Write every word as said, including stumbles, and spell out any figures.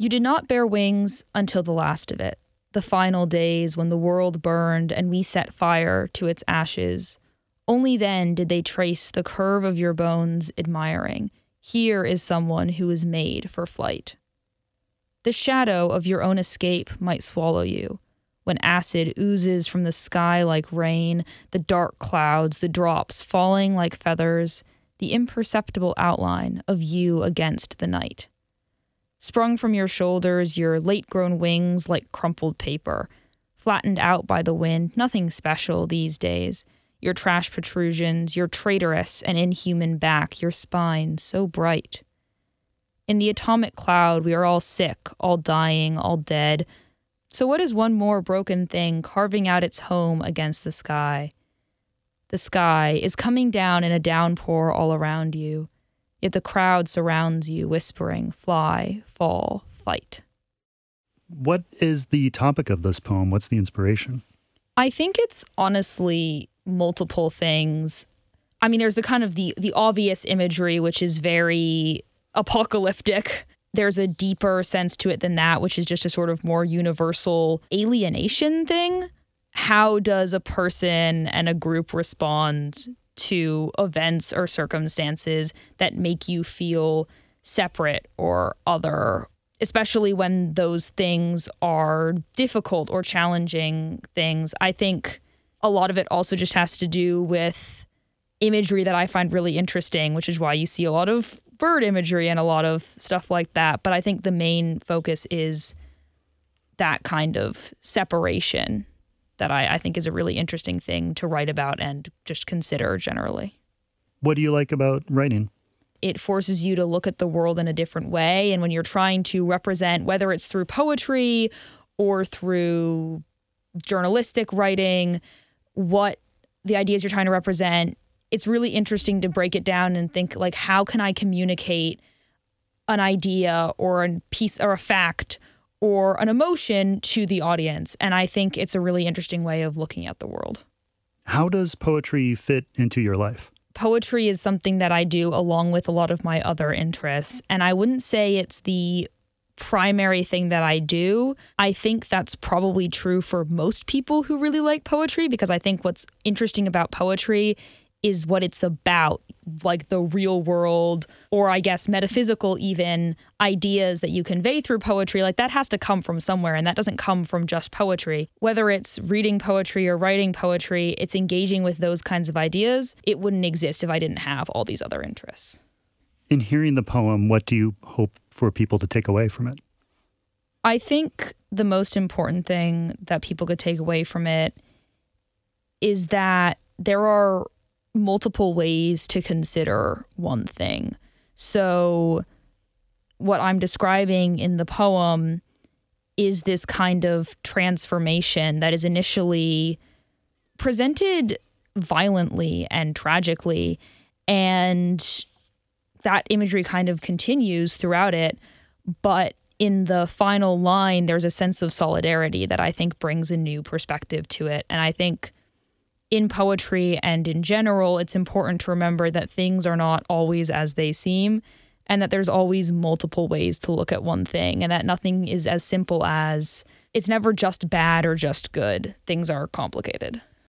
You did not bear wings until the last of it, the final days when the world burned and we set fire to its ashes. Only then did they trace the curve of your bones, admiring, here is someone who is made for flight. The shadow of your own escape might swallow you. When acid oozes from the sky like rain, the dark clouds, the drops falling like feathers, the imperceptible outline of you against the night. Sprung from your shoulders, your late-grown wings like crumpled paper, flattened out by the wind, nothing special these days. Your trash protrusions, your traitorous and inhuman back, your spine so bright. In the atomic cloud, we are all sick, all dying, all dead. So what is one more broken thing carving out its home against the sky? The sky is coming down in a downpour all around you, yet the crowd surrounds you, whispering, fly, fall, fight. What is the topic of this poem? What's the inspiration? I think it's honestly multiple things. I mean, there's the kind of the, the obvious imagery, which is very apocalyptic. There's a deeper sense to it than that, which is just a sort of more universal alienation thing. How does a person and a group respond to events or circumstances that make you feel separate or other, especially when those things are difficult or challenging things? I think a lot of it also just has to do with imagery that I find really interesting, which is why you see a lot of bird imagery and a lot of stuff like that. But I think the main focus is that kind of separation that I, I think is a really interesting thing to write about and just consider generally. What do you like about writing? It forces you to look at the world in a different way. And when you're trying to represent, whether it's through poetry or through journalistic writing, what the ideas you're trying to represent, it's really interesting to break it down and think, like, how can I communicate an idea or a piece or a fact or an emotion to the audience? And I think it's a really interesting way of looking at the world. How does poetry fit into your life? Poetry is something that I do along with a lot of my other interests. And I wouldn't say it's the primary thing that I do. I think that's probably true for most people who really like poetry, because I think what's interesting about poetry is what it's about, like the real world, or I guess metaphysical even, ideas that you convey through poetry. Like that has to come from somewhere, and that doesn't come from just poetry. Whether it's reading poetry or writing poetry, it's engaging with those kinds of ideas. It wouldn't exist if I didn't have all these other interests. In hearing the poem, what do you hope for people to take away from it? I think the most important thing that people could take away from it is that there are multiple ways to consider one thing. So what I'm describing in the poem is this kind of transformation that is initially presented violently and tragically, and that imagery kind of continues throughout it. But in the final line, there's a sense of solidarity that I think brings a new perspective to it. And I think in poetry and in general, it's important to remember that things are not always as they seem, and that there's always multiple ways to look at one thing, and that nothing is as simple as it's never just bad or just good. Things are complicated.